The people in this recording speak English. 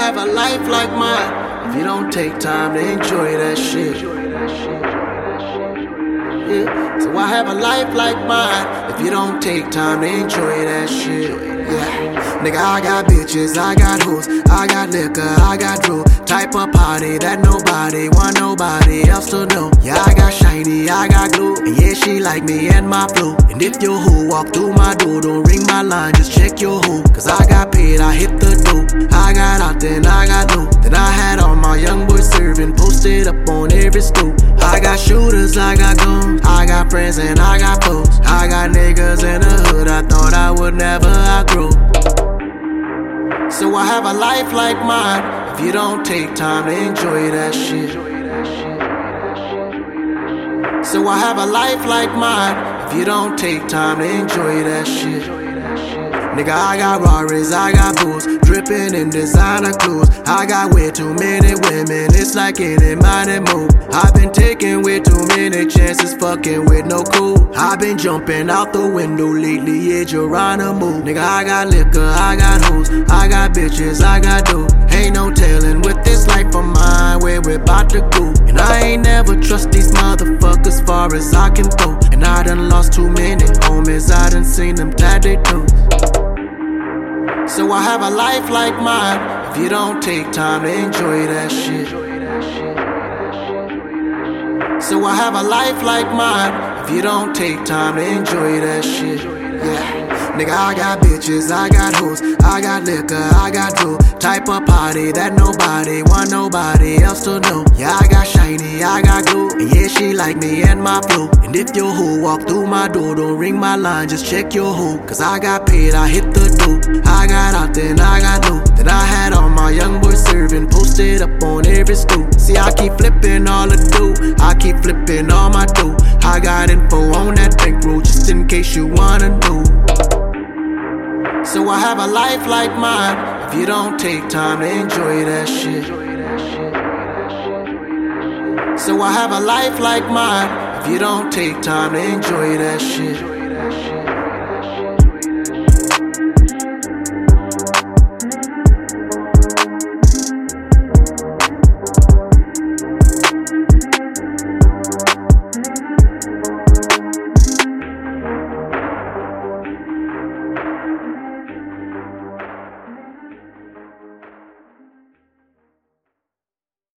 have a life like mine if you don't take time to enjoy that shit? Yeah. So I have a life like mine if you don't take time to enjoy that shit. Yeah. Nigga, I got bitches, I got hoes, I got liquor, I got drew. Type of party that nobody want nobody else to know. Yeah, I got shiny, I got glue, and yeah, she like me and my flow. And if your hoe walk through my door, don't ring my line, just check your hoe. Cause I got paid, I hit the dope. I got out, then I got low. Then I had all my young boys serving, posted up on every stoop. I got shooters, I got guns, I got friends and I got foes. I got niggas in the hood I thought I would never outgrow. So I have a life like mine if you don't take time to enjoy that shit. So I have a life like mine if you don't take time to enjoy that shit. Nigga, I got Rarries, I got booze, dripping in designer clothes. I got way too many women, it's like any money move. I've been taking way too many chances, fucking with no cool. I've been jumping out the window lately, yeah, Geronimo. Nigga, I got liquor, I got hoes, I got bitches, I got dough. Ain't no telling with this life of mine where we're about to go. And I ain't never trust these motherfuckers far as I can throw. And I done lost too many homies, I done seen them tie their toes. So I have a life like mine if you don't take time to enjoy that shit. So I have a life like mine if you don't take time to enjoy that shit. Yeah. Nigga, I got bitches, I got hoes, I got liquor, I got dough. Type of party that nobody want nobody else to know. Yeah, I got shiny, I got glue, and yeah, she like me and my flow. And if your hoe walk through my door, don't ring my line, just check your hoe. Cause I got paid, I hit the dope. I got out, then I got low. Then I had all my young boys serving, posted up on every stoop. See, I keep flipping all the dough, I keep flipping all my dough. I got info on that bankroll, just in case you wanna know. So I have a life like mine if you don't take time to enjoy that shit. So I have a life like mine if you don't take time to enjoy that shit.